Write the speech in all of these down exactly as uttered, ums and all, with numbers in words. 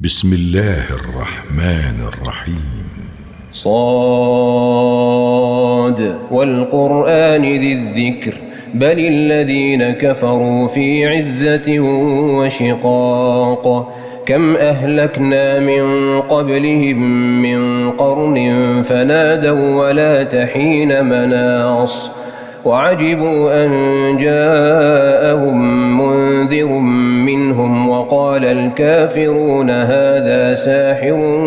بسم الله الرحمن الرحيم. صاد والقرآن ذي الذكر بل الذين كفروا في عزة وشقاق كم أهلكنا من قبلهم من قرن فنادوا ولا تحين مناص وعجبوا أن جاءهم منذر منهم وقال الكافرون هذا ساحر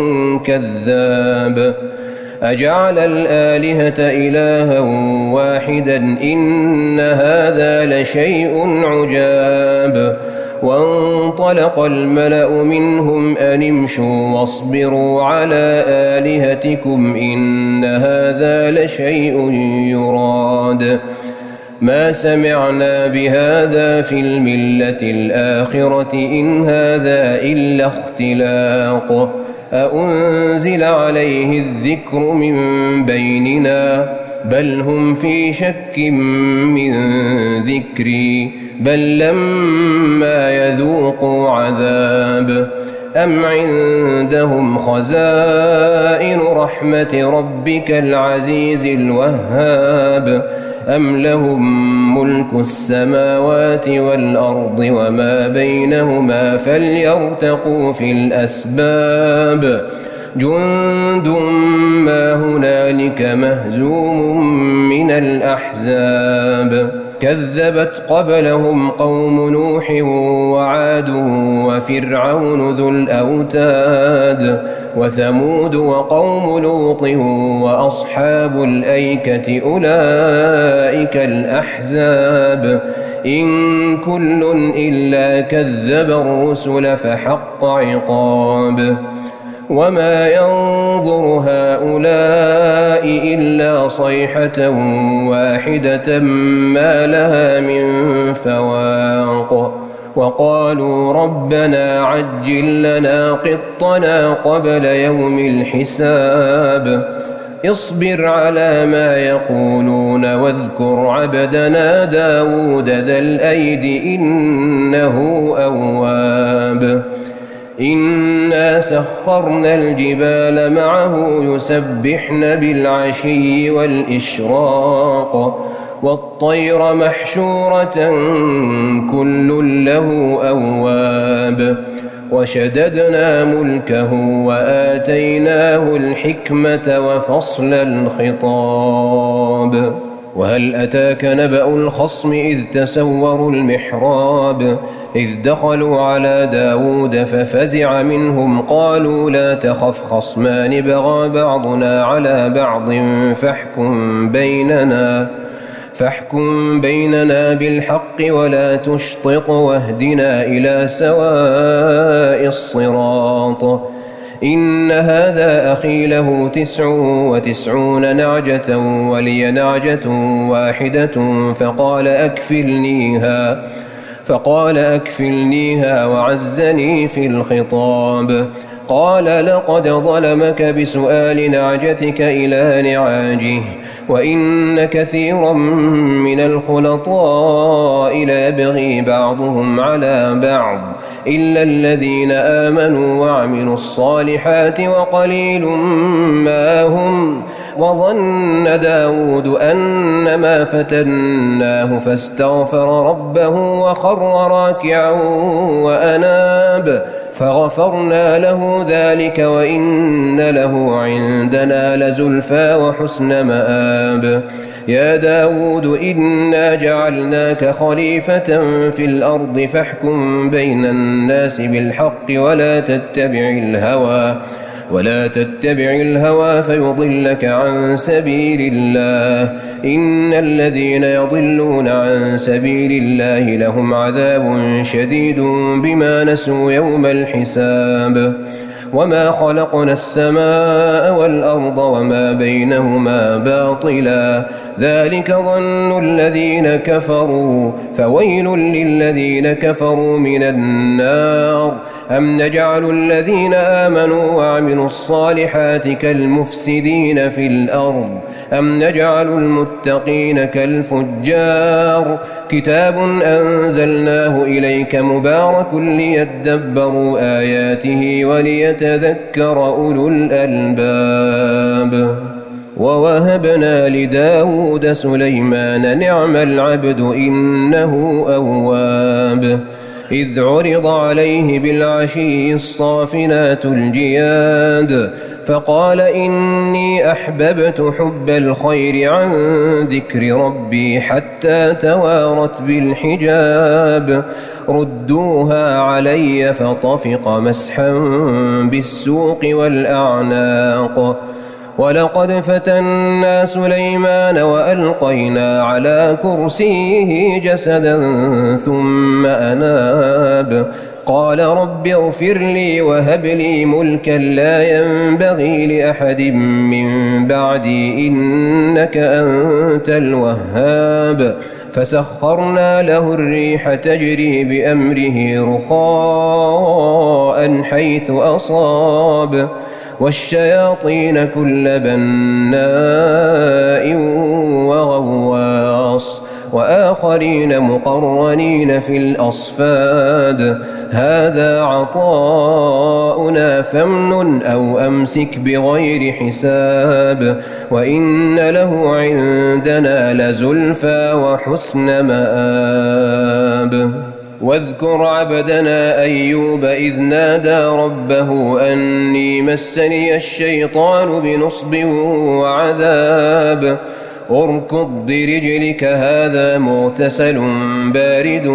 كذاب أجعل الآلهة إلها واحدا إن هذا لشيء عجاب وانطلق الملأ منهم أن امشوا واصبروا على آلهتكم إن هذا لشيء يراد ما سمعنا بهذا في الملة الآخرة إن هذا إلا اختلاق أأنزل عليه الذكر من بيننا بل هم في شك من ذكري بل لما يذوقوا عذاب أم عندهم خزائن رحمة ربك العزيز الوهاب أم لهم ملك السماوات والأرض وما بينهما فليرتقوا في الأسباب جند ما هنالك مهزوم من الأحزاب كذبت قبلهم قوم نوح وعاد وفرعون ذو الأوتاد وثمود وقوم لوط وأصحاب الأيكة أولئك الأحزاب إن كل إلا كذب الرسل فحق عقاب وما ينظر هؤلاء إلا صيحة واحدة ما لها من فواق وقالوا ربنا عجل لنا قطنا قبل يوم الحساب اصبر على ما يقولون واذكر عبدنا داود ذا الأيد إنه أواب إنا سخرنا الجبال معه يسبحن بالعشي والإشراق والطير محشورة كل له أواب وشددنا ملكه وآتيناه الحكمة وفصل الخطاب وهل أتاك نبأ الخصم إذ تسوروا المحراب إذ دخلوا على داود ففزع منهم قالوا لا تخف خصمان بغى بعضنا على بعض فاحكم بيننا فاحكم بيننا بالحق ولا تشطط واهدنا إلى سواء الصراط إن هذا أخي له تسع وتسعون نعجة ولي نعجة واحدة فقال أكفلنيها فقال أكفلنيها وعزني في الخطاب قال لقد ظلمك بسؤال نعجتك إلى نعاجه وإن كثيرا من الخلطاء ليبغي بعضهم على بعض إلا الذين آمنوا وعملوا الصالحات وقليل ما هم وظن داود أنما فتناه فاستغفر ربه وخر راكعا وأناب فغفرنا له ذلك وإن له عندنا لزلفى وحسن مآب يا داود إنا جعلناك خليفة في الأرض فاحكم بين الناس بالحق ولا تتبع الهوى ولا تتبع الهوى فيضلك عن سبيل الله إن الذين يضلون عن سبيل الله لهم عذاب شديد بما نسوا يوم الحساب وما خلقنا السماء والأرض وما بينهما باطلا ذلك ظن الذين كفروا فويل للذين كفروا من النار أم نجعل الذين آمنوا وعملوا الصالحات كالمفسدين في الأرض أم نجعل المتقين كالفجار كتاب أنزلناه إليك مبارك ليدبروا آياته وليتذكر أولو الألباب ووهبنا لداود سليمان نعم العبد إنه أواب إذ عرض عليه بالعشي الصافنات الجياد فقال إني أحببت حب الخير عن ذكر ربي حتى توارت بالحجاب ردوها علي فطفق مسحا بالسوق والأعناق ولقد فتنا سليمان وألقينا على كرسيه جسدا ثم أناب قال رب اغفر لي وهب لي ملكا لا ينبغي لأحد من بعدي إنك أنت الوهاب فسخرنا له الريح تجري بأمره رخاء حيث أصاب والشياطين كل بناء وغواص وآخرين مقرنين في الأصفاد هذا عطاؤنا فامنن أو أمسك بغير حساب وإن له عندنا لزلفى وحسن مآب واذكر عبدنا أيوب إذ نادى ربه أني مسني الشيطان بنصب وعذاب اركض برجلك هذا مغتسل بارد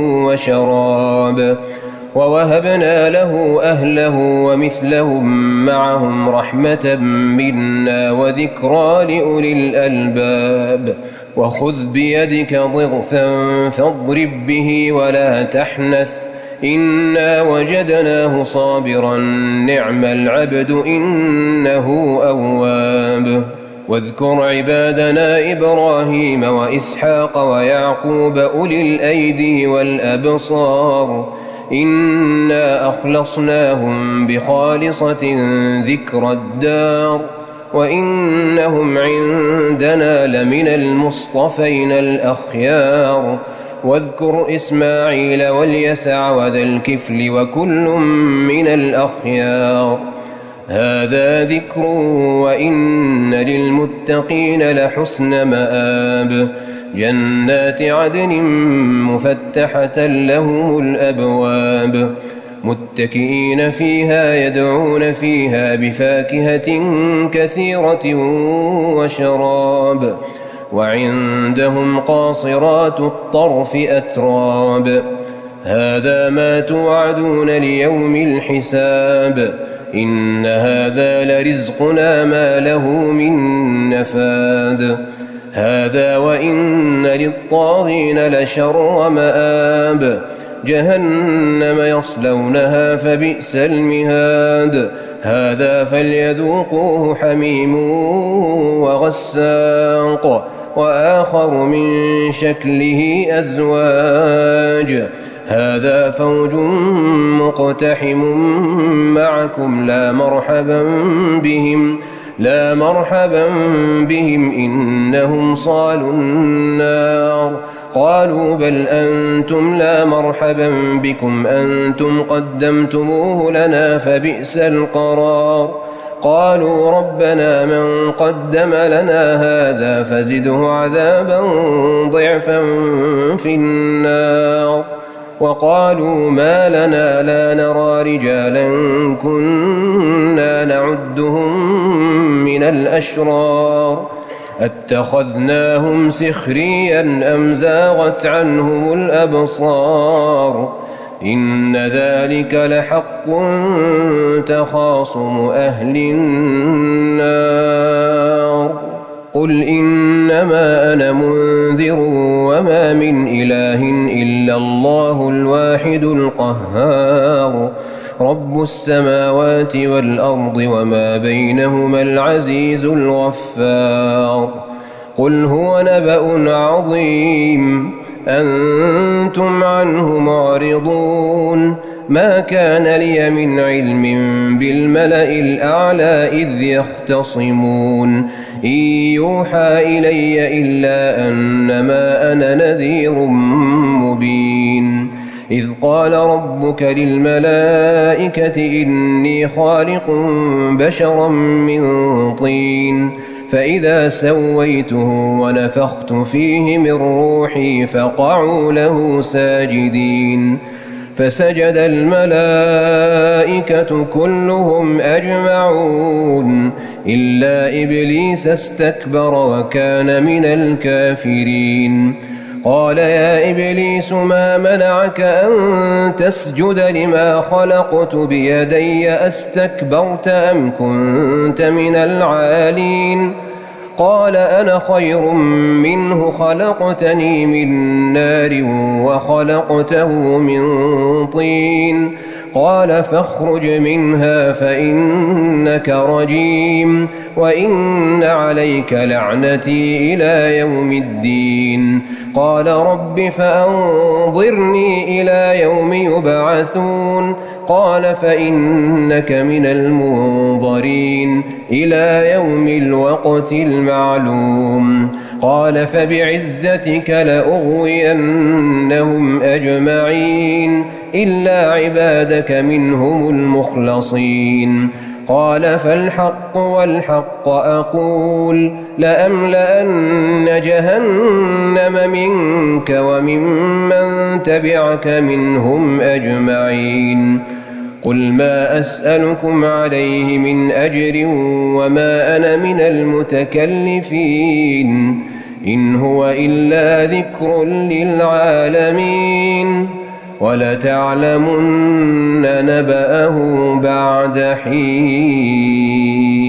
وشراب ووهبنا له أهله ومثلهم معهم رحمة منا وذكرى لأولي الألباب وخذ بيدك ضغثا فاضرب به ولا تحنث إنا وجدناه صابرا نعم العبد إنه أواب واذكر عبادنا إبراهيم وإسحاق ويعقوب أولي الأيدي والأبصار إنا أخلصناهم بخالصة ذكر الدار وإنهم عندنا لمن المصطفين الأخيار واذكر إسماعيل واليسع وذا الكفل وكل من الأخيار هذا ذكر وإن للمتقين لحسن مآب جنات عدن مفتحة لهم الأبواب متكئين فيها يدعون فيها بفاكهة كثيرة وشراب وعندهم قاصرات الطرف أتراب هذا ما توعدون ليوم الحساب إن هذا لرزقنا ما له من نفاد هذا وإن للطاغين لشر مآب جهنم يصلونها فبئس المهاد هذا فليذوقوه حميم وغساق وآخر من شكله أزواج هذا فوج مقتحم معكم لا مرحبا بهم لا مرحبا بهم إنهم صالوا النار قالوا بل أنتم لا مرحبا بكم أنتم قدمتموه لنا فبئس القرار قالوا ربنا من قدم لنا هذا فزده عذابا ضعفا في النار وقالوا ما لنا لا نرى رجالا كنا نعدهم من الأشرار اتخذناهم سخريا أم زاغت عنهم الأبصار إن ذلك لحق تخاصم أهل النار قل إنما أنا منذر وما من إله إلا الله الواحد القهار رب السماوات والأرض وما بينهما العزيز الغفار قل هو نبأ عظيم أنتم عنه معرضون ما كان لي من علم بالملأ الأعلى إذ يختصمون إن يوحى إلي إلا أنما أنا نذير مبين إذ قال ربك للملائكة إني خالق بشرا من طين فإذا سويته ونفخت فيه من روحي فقعوا له ساجدين فسجد الملائكة كلهم أجمعون إلا إبليس استكبر وكان من الكافرين قال يا إبليس ما منعك أن تسجد لما خلقت بيدي أستكبرت أم كنت من العالين قال أنا خير منه خلقتني من نار وخلقته من طين قال فاخرج منها فإنك رجيم وإن عليك لعنتي إلى يوم الدين قال رب فأنظرني إلى يوم يبعثون قال فإنك من المنظرين إلى يوم الوقت المعلوم قال فبعزتك لأغوينهم أجمعين إلا عبادك منهم المخلصين قال فالحق والحق أقول لأملأن جهنم منك وممن تبعك منهم أجمعين قل ما أسألكم عليه من أجر وما أنا من المتكلفين إن هو إلا ذكر للعالمين ولتعلمن نبأه بعد حين.